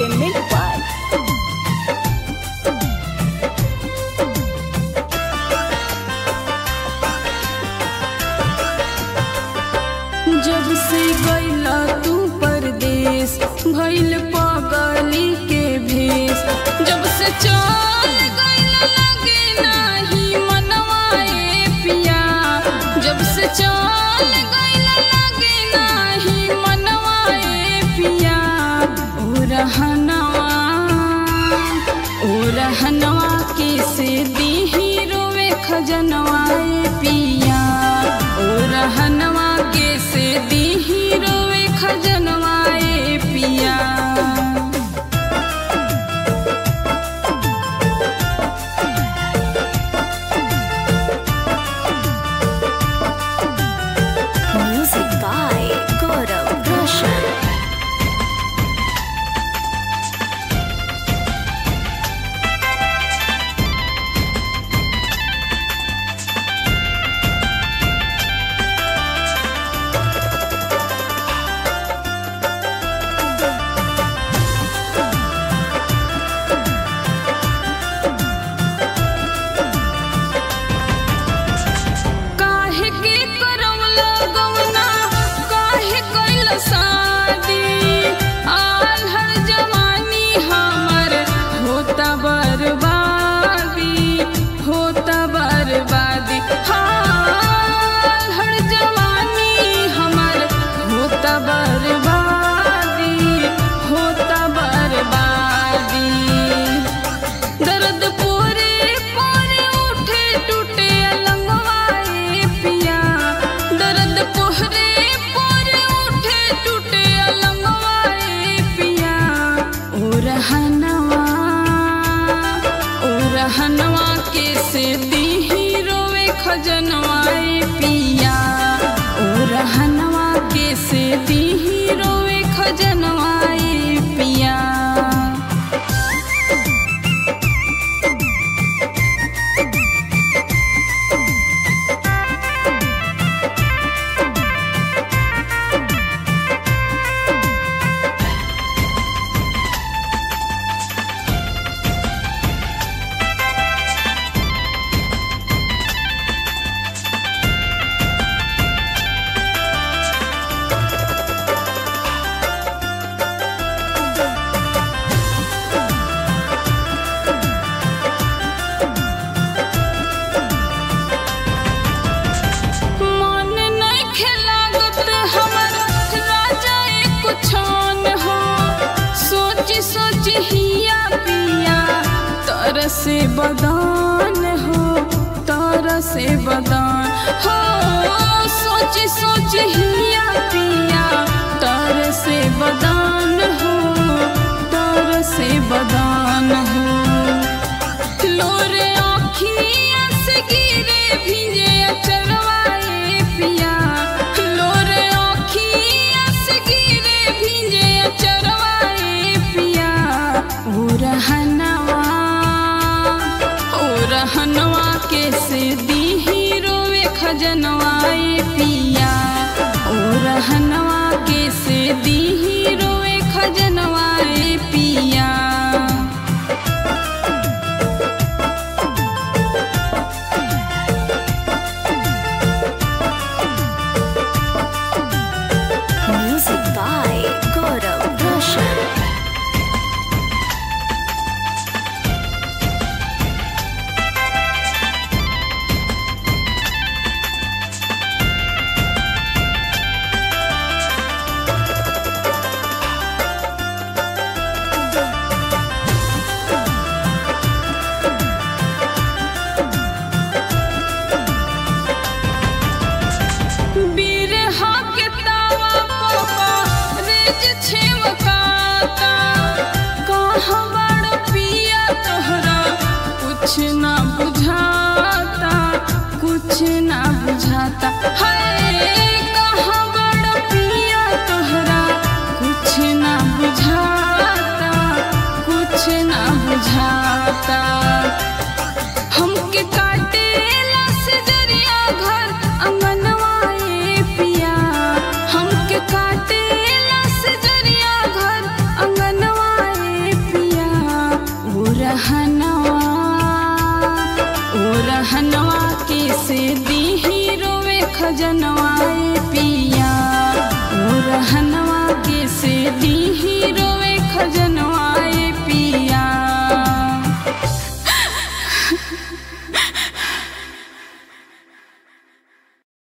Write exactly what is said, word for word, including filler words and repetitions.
Entertainment Park. जब से गइला तू परदेस भइल पगली के भेस, जब से चल गइला लगे नाही मनवा ए पिया, जब से चल गइला लगे नाही मनवा ए पिया। ओ रहनवा ओ रहनवा कैसे दीही रोवे खजनवा ए पिया, ओ रहनवा कैसे दीही रोवे खजनवा ए पिया। Music by Gaurav Roshan. काहे के करवला गवना, काहे कइला शादी, आल्हर जवानी हमर होता बर्बादी, होता बर्बादी। हाँ, आल्हर जवानी हमर होता बर्बादी, होता बर्बादी। दर्द पूरे पूरे उठे टूटे अलंगवा ए पिया, दर्द पूरे पूरे उठे टूटे अलंगवा ए पिया। ओ रहनवा ओ रहनवा कैसे दीही रोवे खजनवा ए पिया, ओ रहनवा कैसे दीही रोवे खजनवा ए पिया। मन नइखे लागत हमर राजा एक छान हो, सोची सोची हिया पिया तरसे बदान हो, तरसे बदान हो। सोची सोची हिया पिया तरसे बदान हो, तरसे बदान हो। लोरे आँखिया से गिरे भीजे अचरवा ए पिया, लोरे आँखिया से गिरे भीजे अचरवा ए पिया। ओ रहनवा ओ रहनवा कैसे दीही रोवे खजनवा ए पिया, ओ रहनवा कैसे दीही रोवे खजनवा ए पिया। Music by Gaurav Roshan. रहनवा ओ रहनवा कैसे दी ही रोवे खजनवा ए पिया ओ रहन